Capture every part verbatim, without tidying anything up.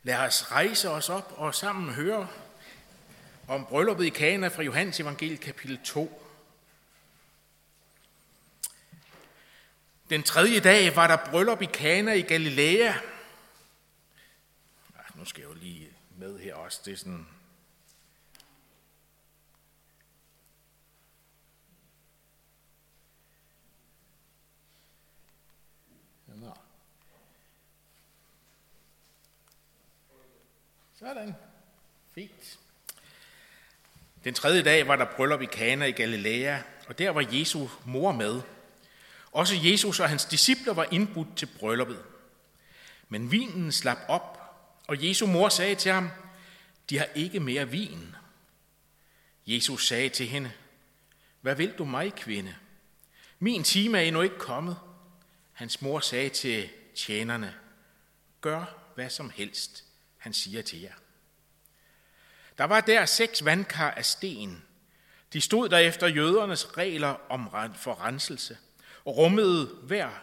Lad os rejse os op og sammen høre om brylluppet i Kana fra Johannes evangeliet kapitel to. Den tredje dag var der bryllup i Kana i Galilea. Ja, nu skal jeg jo lige med her også. Det er sådan... Nå. Sådan. Fint. Den tredje dag var der bryllup i Kana i Galilea, og der var Jesu mor med. Også Jesus og hans discipler var indbudt til brylluppet. Men vinen slap op, og Jesu mor sagde til ham, de har ikke mere vin. Jesus sagde til hende, hvad vil du mig, kvinde? Min time er endnu ikke kommet. Hans mor sagde til tjenerne, gør hvad som helst, han siger til jer. Der var der seks vandkar af sten. De stod der efter jødernes regler om for renselse, og rummede hver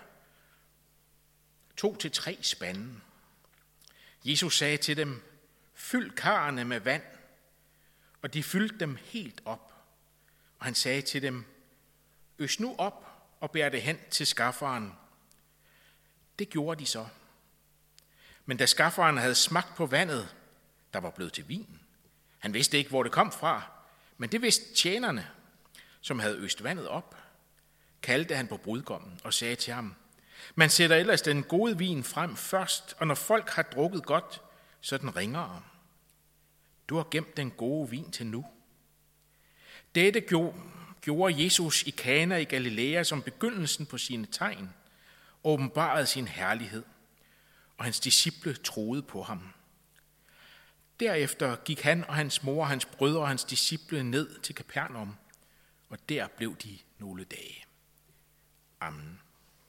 to til tre spande. Jesus sagde til dem, fyld karrene med vand, og de fyldte dem helt op. Og han sagde til dem, øs nu op og bær det hen til skafferen. Det gjorde de så. Men da skafferen havde smagt på vandet, der var blevet til vin, han vidste ikke, hvor det kom fra, men det vidste tjenerne, som havde øst vandet op, kaldte han på brudgommen og sagde til ham, man sætter ellers den gode vin frem først, og når folk har drukket godt, så den ringere. Du har gemt den gode vin til nu. Dette gjorde Jesus i Kana i Galilea som begyndelsen på sine tegn, åbenbarede sin herlighed, og hans disciple troede på ham. Derefter gik han og hans mor, hans brødre og hans disciple ned til Kapernaum, og der blev de nogle dage. Amen.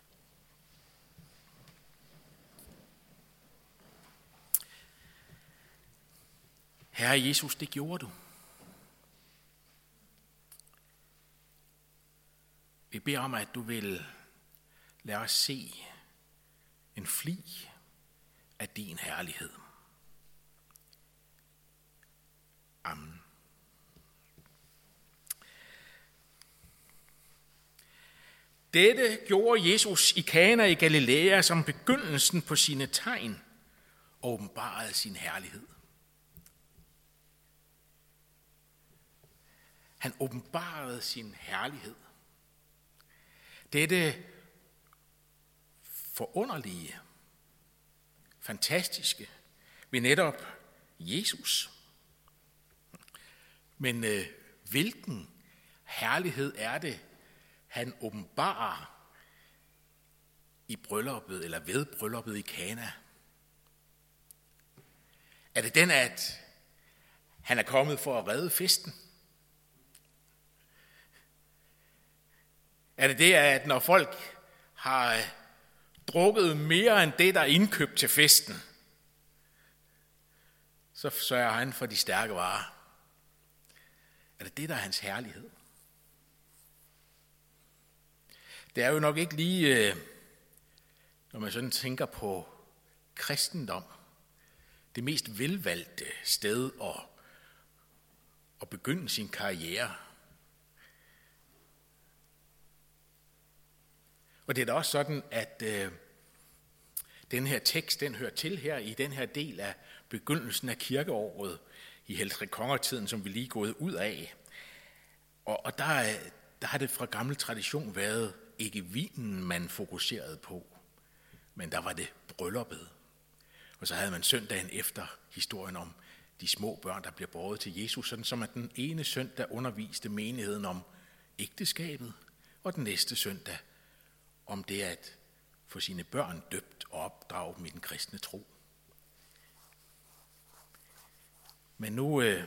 Herre Jesus, det gjorde du. Vi beder om, at du vil lade os se en flig af din herlighed. Amen. Dette gjorde Jesus i Kana i Galilea som begyndelsen på sine tegn og åbenbarede sin herlighed. Han åbenbarede sin herlighed. Dette forunderlige, fantastiske ved netop Jesus. Men øh, hvilken herlighed er det, han åbenbarer i brylluppet eller ved brylluppet i Kana? Er det den, at han er kommet for at redde festen? Er det det, at når folk har drukket mere end det, der er indkøbt til festen, så sørger han for de stærke varer? Er det det, der er hans herlighed? Det er jo nok ikke lige, når man sådan tænker på kristendom, det mest velvalgte sted at, at begynde sin karriere. Og det er da også sådan, at øh, den her tekst, den hører til her i den her del af begyndelsen af kirkeåret i Heltre Kongertiden, som vi lige er gået ud af. Og, og der, der har det fra gammel tradition været ikke vinen, man fokuserede på, men der var det brylluppet. Og så havde man søndagen efter historien om de små børn, der bliver båret til Jesus, sådan som at den ene søndag underviste menigheden om ægteskabet, og den næste søndag om det at få sine børn døbt og opdrage dem i den kristne tro. Men nu, øh,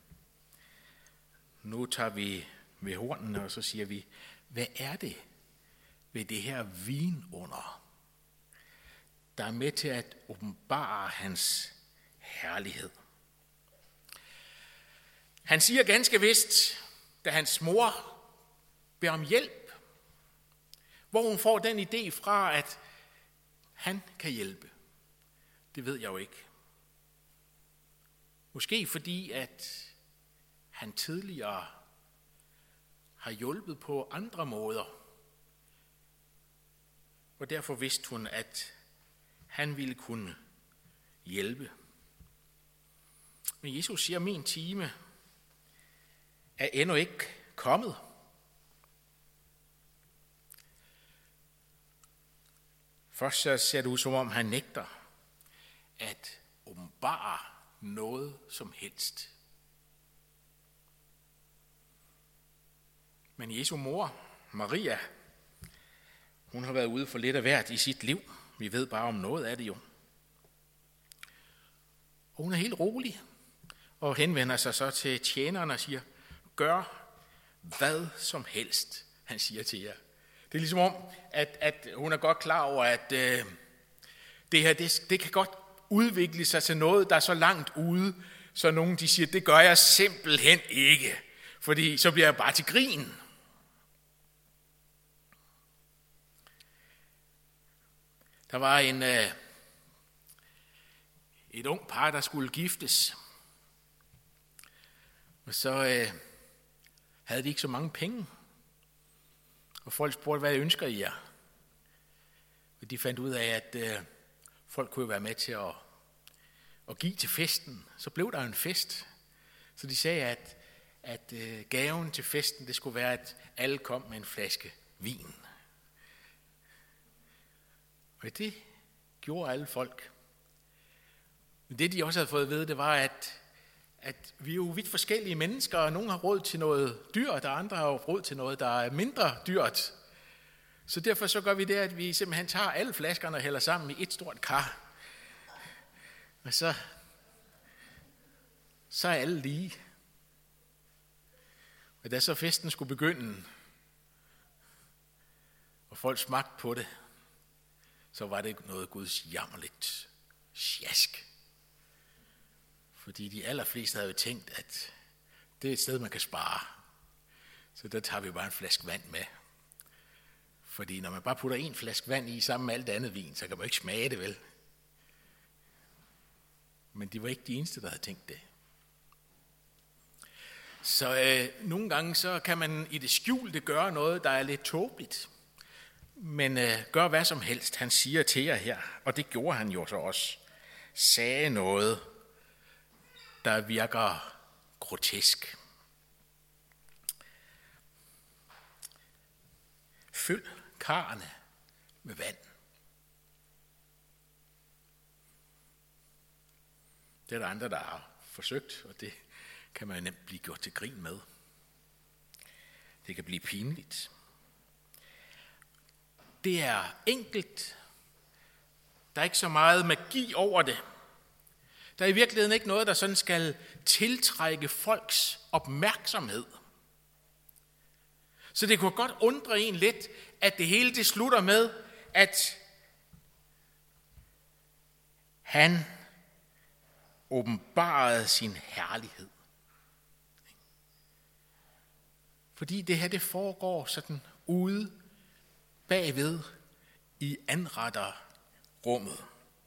nu tager vi ved hornene, og så siger vi, hvad er det ved det her vinunder, der er med til at åbenbare hans herlighed? Han siger ganske vist, da hans mor beder om hjælp, hvor hun får den idé fra, at han kan hjælpe. Det ved jeg jo ikke. Måske fordi, at han tidligere har hjulpet på andre måder. Og derfor vidste hun, at han ville kunne hjælpe. Men Jesus siger, at min time er endnu ikke kommet. Først så ser det ud, som om han nægter at åbenbare noget som helst. Men Jesu mor, Maria, hun har været ude for lidt af hvert i sit liv. Vi ved bare om noget af det jo. Og hun er helt rolig og henvender sig så til tjeneren og siger, gør hvad som helst, han siger til jer. Det er ligesom om, at, at hun er godt klar over, at øh, det her, det, det kan godt udvikle sig til noget, der er så langt ude, så nogen de siger, det gør jeg simpelthen ikke, fordi så bliver jeg bare til grin. Der var en, øh, et ung par, der skulle giftes, og så øh, havde de ikke så mange penge. Og folk spurgte, hvad ønsker I jer? Og de fandt ud af, at øh, folk kunne være med til at, at give til festen. Så blev der en fest. Så de sagde, at, at øh, gaven til festen, det skulle være, at alle kom med en flaske vin. Og det gjorde alle folk. Men det, de også havde fået at vide, det var, at, at vi er jo vidt forskellige mennesker, og nogle har råd til noget dyrt, og andre har jo råd til noget, der er mindre dyrt. Så derfor så gør vi det, at vi simpelthen tager alle flaskerne og hælder sammen i et stort kar. Og så, så er alle lige. Og da så festen skulle begynde, og folk smagte på det, så var det noget gudsjammerligt sjask. Fordi de allerfleste havde tænkt, at det er et sted, man kan spare. Så der tager vi bare en flaske vand med. Fordi når man bare putter en flaske vand i sammen med alt andet vin, så kan man ikke smage det, vel? Men de var ikke de eneste, der havde tænkt det. Så øh, nogle gange så kan man i det skjulte gøre noget, der er lidt tåbeligt. Men øh, gør hvad som helst, han siger til jer her, og det gjorde han jo så også. Sagde noget, der virker grotesk. Fyld karrene med vand. Det er der andre, der har forsøgt, og det kan man nemt blive gjort til grin med. Det kan blive pinligt. Det er enkelt. Der er ikke så meget magi over det. Der er i virkeligheden ikke noget, der sådan skal tiltrække folks opmærksomhed. Så det kunne godt undre en lidt, at det hele det slutter med, at han åbenbarede sin herlighed. Fordi det her, det foregår sådan ude bagved i anretterrummet.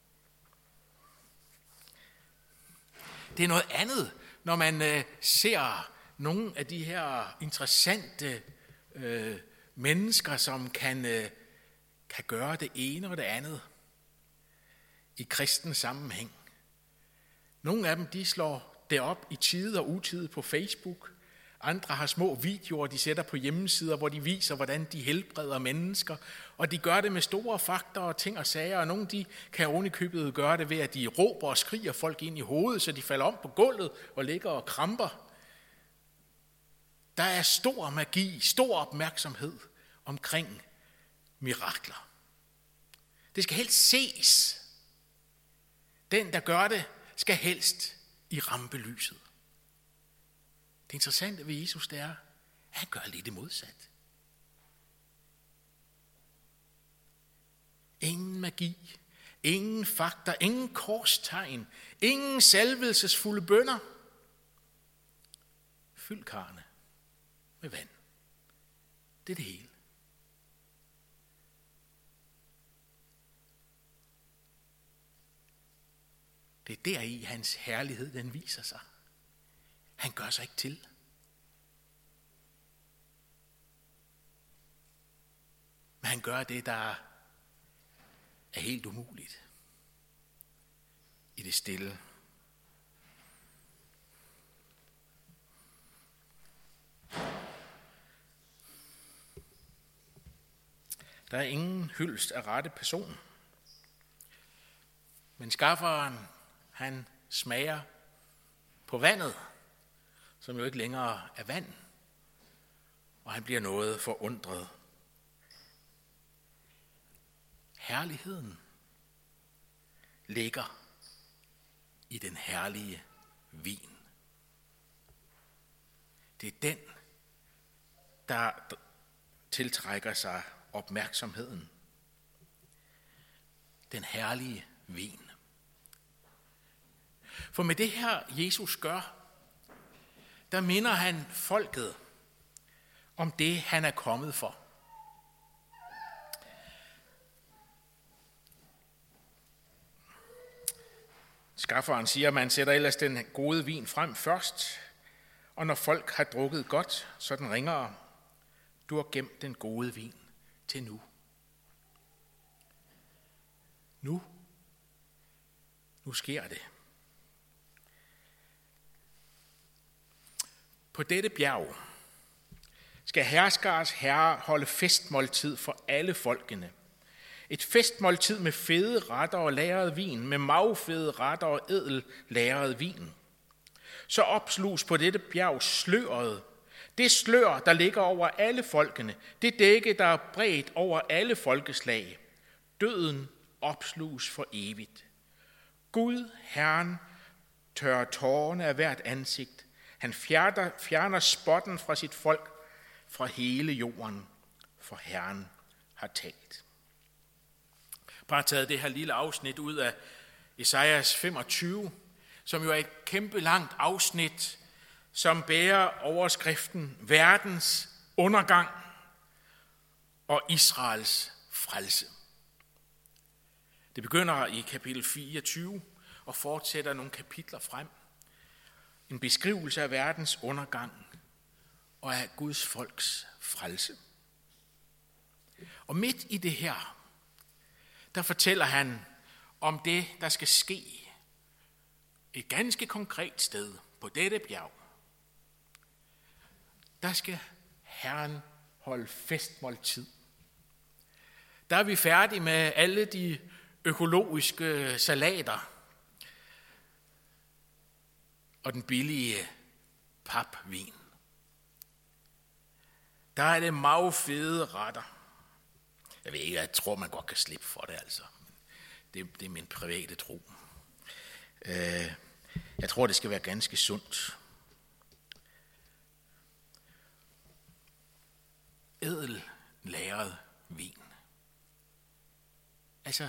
Det er noget andet, når man øh, ser nogle af de her interessante øh, mennesker, som kan, øh, kan gøre det ene og det andet i kristen sammenhæng. Nogle af dem, de slår det op i tide og utide på Facebook. Andre har små videoer, de sætter på hjemmesider, hvor de viser, hvordan de helbreder mennesker. Og de gør det med store fakter og ting og sager, og nogle de kan ovenikøbet gøre det ved, at de råber og skriger folk ind i hovedet, så de falder om på gulvet og ligger og kramper. Der er stor magi, stor opmærksomhed omkring mirakler. Det skal helst ses. Den, der gør det, skal helst i rampelyset. Det interessante ved Jesus, det er, at han gør lidt det modsat. Ingen magi, ingen fakta, ingen korstegn, ingen salvelsesfulde bønner. Fyld karrene med vand. Det er det hele. Det er deri, hans herlighed den viser sig. Han gør sig ikke til. Men han gør det, der er helt umuligt. I det stille. Der er ingen hyldest af rette person. Men skafferen, han smager på vandet, som jo ikke længere er vand, og han bliver noget forundret. Herligheden ligger i den herlige vin. Det er den, der tiltrækker sig opmærksomheden. Den herlige vin. For med det her, Jesus gør, der minder han folket om det, han er kommet for. Skafferen siger, at man sætter ellers den gode vin frem først, og når folk har drukket godt, så den ringere. Du har gemt den gode vin til nu. Nu. Nu sker det. På dette bjerg skal herskers herre holde festmåltid for alle folkene. Et festmåltid med fede retter og lagret vin, med magfede retter og edel lagret vin. Så opsluges på dette bjerg sløret, det slør, der ligger over alle folkene, det dække, der er bredt over alle folkeslag. Døden opsluges for evigt. Gud, Herren, tørrer tårerne af hvert ansigt. Han fjerner, fjerner spotten fra sit folk, fra hele jorden, for Herren har talt. Bare taget det her lille afsnit ud af Esajas femogtyve, som jo er et kæmpe langt afsnit, som bærer overskriften verdens undergang og Israels frelse. Det begynder i kapitel fireogtyve og fortsætter nogle kapitler frem. En beskrivelse af verdens undergang og af Guds folks frelse. Og midt i det her, der fortæller han om det, der skal ske et ganske konkret sted på dette bjerg. Der skal Herren holde festmåltid. Der er vi færdige med alle de økologiske salater og den billige papvin. Der er det magfede retter. Jeg ved ikke, jeg tror, man godt kan slippe for det, altså. Det, det er min private tro. Jeg tror, det skal være ganske sundt. Edel lagret vin. Altså,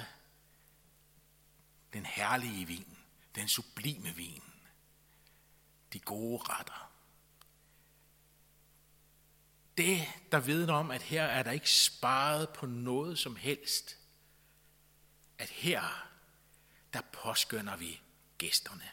den herlige vin, den sublime vin, de gode retter. Det, der vidner om, at her er der ikke sparet på noget som helst. At her, der påskønner vi gæsterne.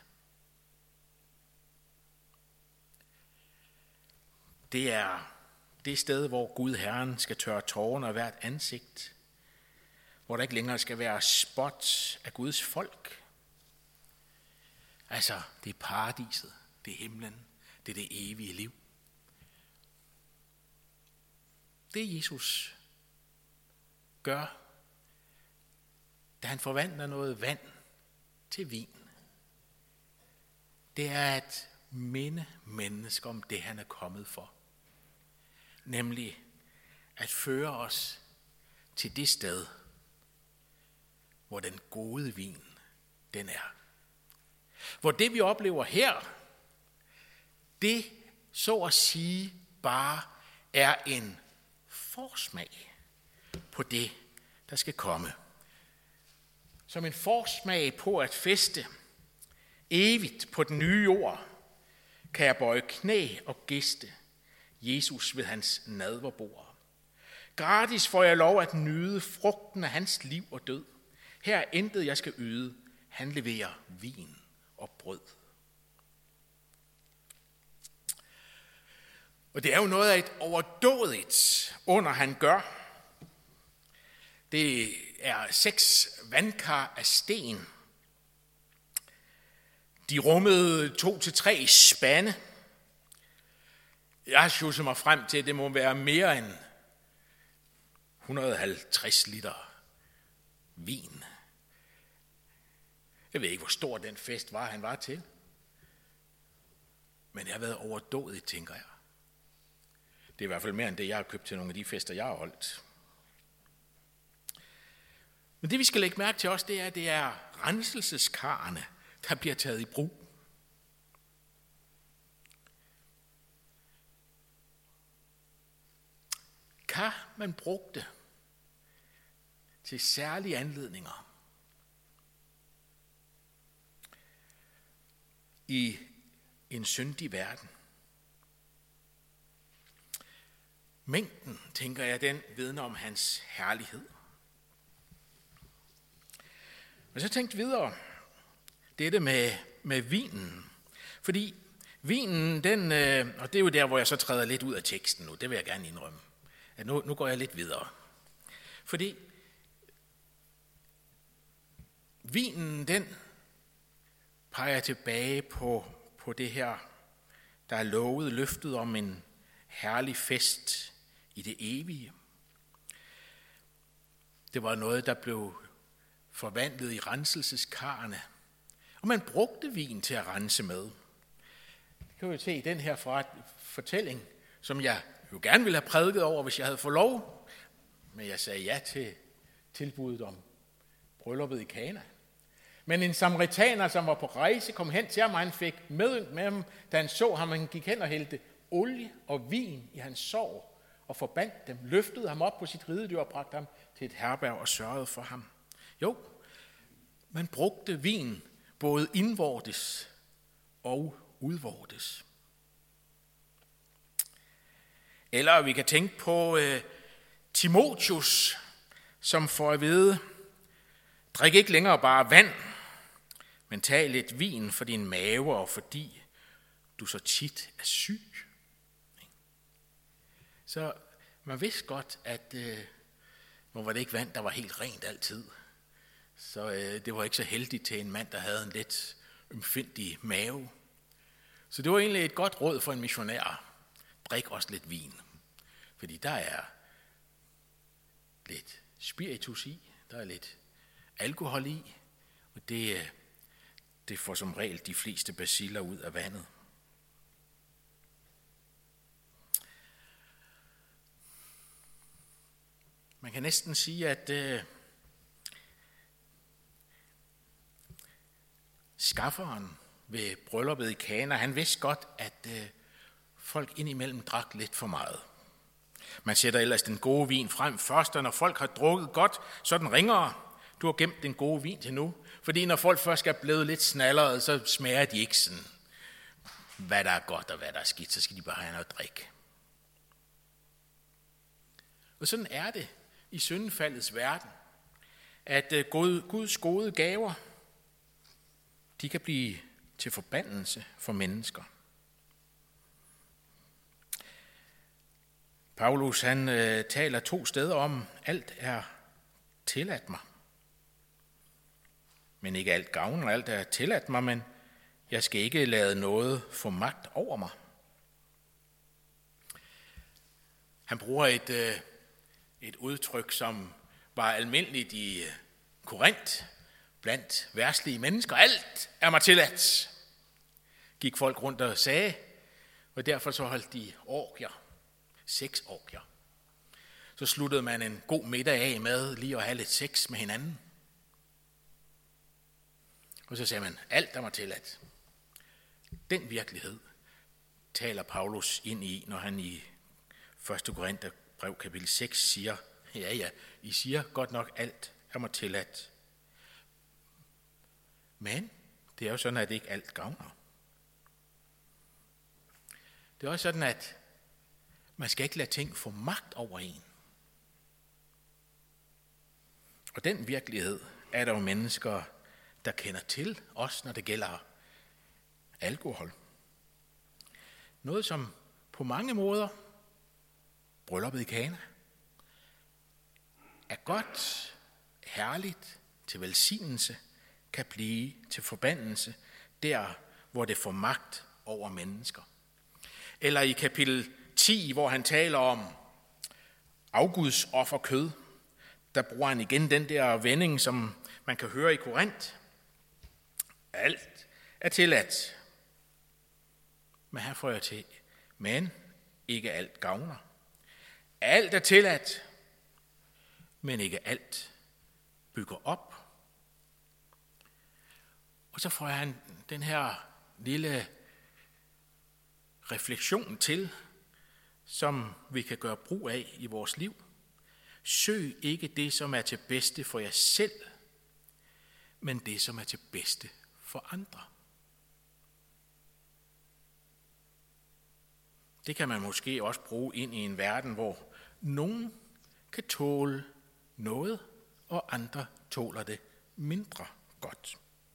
Det er det sted, hvor Gud Herren skal tørre tårerne af hvert ansigt. Hvor der ikke længere skal være spot af Guds folk. Altså, det er paradiset, det er himlen, det er det evige liv. Det Jesus gør, da han forvandler noget vand til vin, det er at minde mennesker om det, han er kommet for. Nemlig at føre os til det sted, hvor den gode vin, den er. Hvor det, vi oplever her, det så at sige bare er en forsmag på det, der skal komme. Som en forsmag på at feste evigt på den nye jord, kan jeg bøje knæ og gæste Jesus ved hans nadverbord. Gratis får jeg lov at nyde frugten af hans liv og død. Her er intet, jeg skal yde. han leverer vin og brød. Og det er jo noget af et overdådigt under, han gør. Det er seks vandkar af sten. De rummede to til tre spande. Jeg har sjusset mig frem til, at det må være mere end et hundrede og halvtreds liter vin. Jeg ved ikke, hvor stor den fest var, han var til. Men det har været overdådigt, tænker jeg. Det er i hvert fald mere end det, jeg har købt til nogle af de fester, jeg har holdt. Men det, vi skal lægge mærke til også, det er, at det er renselseskarrene, der bliver taget i brug. Kar, man brugte til særlige anledninger. I en syndig verden. Mængden, tænker jeg, den vidner om hans herlighed. Og så tænkte videre dette med, med vinen. Fordi vinen, den, og det er jo der, hvor jeg så træder lidt ud af teksten nu, det vil jeg gerne indrømme. At nu, nu går jeg lidt videre. Fordi vinen, den peger tilbage på, på det her, der er lovet, løftet om en herlig fest i det evige. Det var noget, der blev forvandlet i renselseskarrene. Og man brugte vin til at rense med. Det kan vi se i den her fortælling, som jeg jo gerne ville have prædiket over, hvis jeg havde fået lov. Men jeg sagde ja til tilbuddet om brylluppet i Kana. Men en samaritaner, som var på rejse, kom hen til ham, og han fik medynk med ham, da han så ham. Han gik hen og hældte olie og vin i hans sår og forbandt dem, løftede ham op på sit ridedyr og bragte ham til et herberg og sørgede for ham. Jo, man brugte vin både indvortes og udvortes. Eller vi kan tænke på uh, Timotheus, som får at vide, drik ikke længere bare vand, men tag lidt vin for din mave, og fordi du så tit er syg. Så man vidste godt, at øh, hvor var det ikke vand, der var helt rent altid. Så øh, det var ikke så heldigt til en mand, der havde en lidt ømfindelig mave. Så det var egentlig et godt råd for en missionær. Drik også lidt vin. Fordi der er lidt spiritus i, der er lidt alkohol i, og det, det får som regel de fleste baciller ud af vandet. Man kan næsten sige, at øh, skafferen ved brylluppet i Kana, han vidste godt, at øh, folk indimellem drak lidt for meget. Man sætter ellers den gode vin frem først, og når folk har drukket godt, så er den ringere. Du har gemt den gode vin til nu. Fordi når folk først er blevet lidt snallere, så smager de ikke sådan, hvad der er godt og hvad der er skidt, så skal de bare have noget drik. Og sådan er det i syndefaldets verden, at Guds gode gaver, de kan blive til forbandelse for mennesker. Paulus, han øh, taler to steder om, alt er tilladt mig. Men ikke alt gavner, alt er tilladt mig, men jeg skal ikke lade noget få magt over mig. Han bruger et, øh, et udtryk, som var almindeligt i Korinth, blandt verdslige mennesker. Alt er mig tilladt, gik folk rundt og sagde, og derfor så holdt de orgier, seks orgier. Så sluttede man en god middag af med lige at have lidt sex med hinanden. Og så sagde man, alt er mig tilladt. Den virkelighed taler Paulus ind i, når han i første Korintherbrev kapitel seks siger, ja ja, I siger godt nok, alt er mig tilladt. Men det er jo sådan, at ikke alt gavner. Det er også sådan, at man skal ikke lade ting få magt over en. Og den virkelighed er der jo mennesker, der kender til, også når det gælder alkohol. Noget, som på mange måder, brylluppet i Kana, er godt, herligt, til velsignelse, kan blive til forbandelse, der hvor det får magt over mennesker. Eller i kapitel ti, hvor han taler om afguds offerkød, der bruger han igen den der vending, som man kan høre i Korint. Alt er tilladt. Men her får jeg til, men ikke alt gavner. Alt er tilladt, men ikke alt bygger op. Og så får han den her lille refleksion til, som vi kan gøre brug af i vores liv. Søg ikke det, som er til bedste for jer selv, men det, som er til bedste for andre. Det kan man måske også bruge ind i en verden, hvor nogen kan tåle noget, og andre tåler det mindre godt.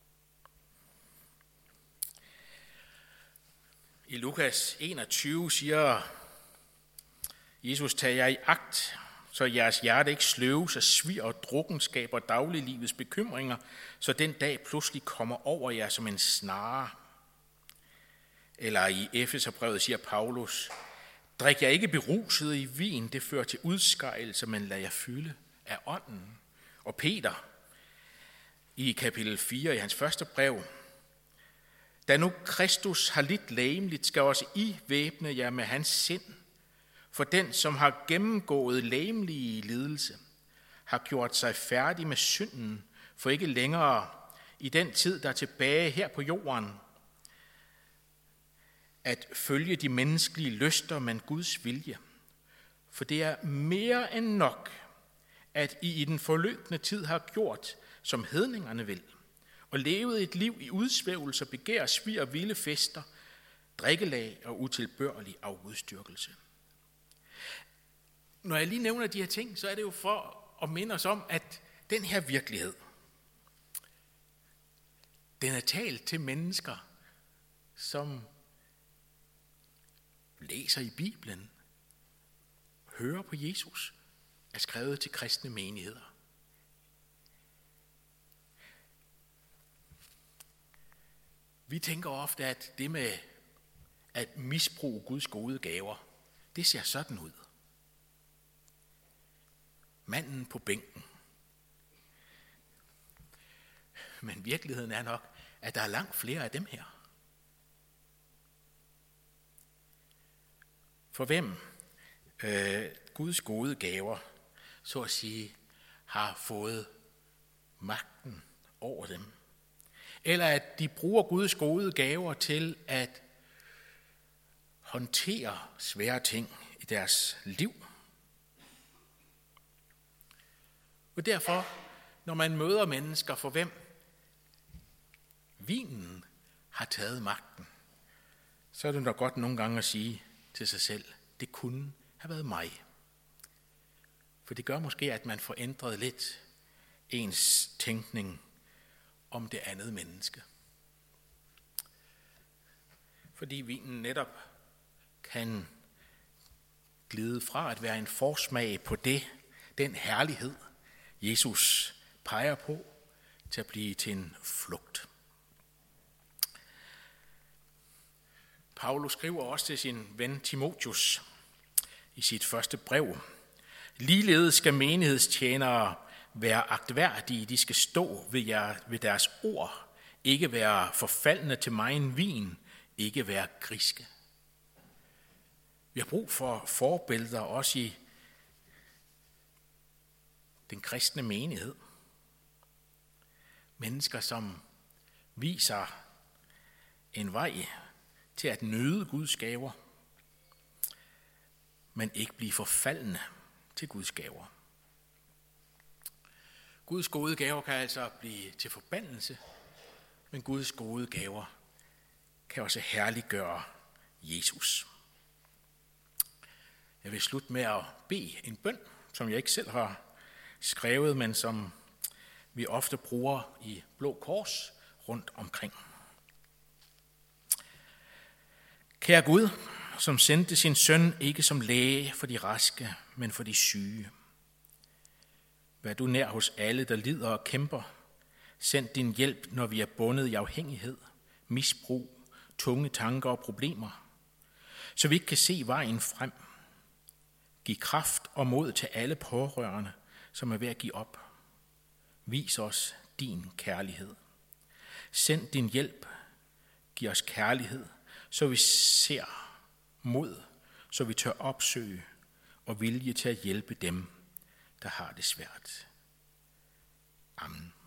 I Lukas enogtyve siger Jesus, tag jer i agt, så jeres hjerte ikke sløves af svir og drukkenskab og dagliglivets bekymringer, så den dag pludselig kommer over jer som en snare. Eller i Efeserbrevet siger Paulus, drik jer ikke beruset i vin, det fører til udskejelse, men lad jer fylde af ånden. Og Peter i kapitel fire i hans første brev, da nu Kristus har lidt legemligt, skal også I væbne jer med hans sind. For den, som har gennemgået legemlige lidelse, har gjort sig færdig med synden, for ikke længere i den tid, der er tilbage her på jorden, at følge de menneskelige lyster, men Guds vilje. For det er mere end nok, at I i den forløbende tid har gjort, som hedningerne vil, og levet et liv i udsvævelse, begær, svir og vilde fester, drikkelag og utilbørlig afgudstyrkelse. Når jeg lige nævner de her ting, så er det jo for at minde os om, at den her virkelighed, den er talt til mennesker, som læser i Bibelen, hører på Jesus, er skrevet til kristne menigheder. Vi tænker ofte, at det med at misbruge Guds gode gaver, det ser sådan ud. Manden på bænken. Men virkeligheden er nok, at der er langt flere af dem her. For hvem øh, Guds gode gaver, så at sige, har fået magten over dem. Eller at de bruger Guds gode gaver til at håndtere svære ting i deres liv. Og derfor, når man møder mennesker, for hvem vinen har taget magten, så er det nok godt nogle gange at sige til sig selv, det kunne have været mig. For det gør måske, at man får ændret lidt ens tænkning om det andet menneske. Fordi vinen netop kan glide fra at være en forsmag på det, den herlighed, Jesus peger på, til at blive til en flugt. Paulus skriver også til sin ven Timotheus i sit første brev, ligeledes skal menighedstjenere være agtværdige, de skal stå ved, jer, ved deres ord, ikke være forfaldne til megen vin, ikke være griske. Vi har brug for forbilleder også i den kristne menighed. Mennesker, som viser en vej til at nyde Guds gaver, men ikke blive forfaldne til Guds gaver. Guds gode gaver kan altså blive til forbandelse, men Guds gode gaver kan også herliggøre Jesus. Jeg vil slutte med at bede en bøn, som jeg ikke selv har skrevet, men som vi ofte bruger i Blå Kors rundt omkring. Kære Gud, som sendte sin søn ikke som læge for de raske, men for de syge. Vær du nær hos alle, der lider og kæmper. Send din hjælp, når vi er bundet i afhængighed, misbrug, tunge tanker og problemer, så vi ikke kan se vejen frem. Giv kraft og mod til alle pårørende, som er ved at give op. Vis os din kærlighed. Send din hjælp. Giv os kærlighed, så vi ser mod, så vi tør opsøge og vilje til at hjælpe dem, der har det svært. Amen.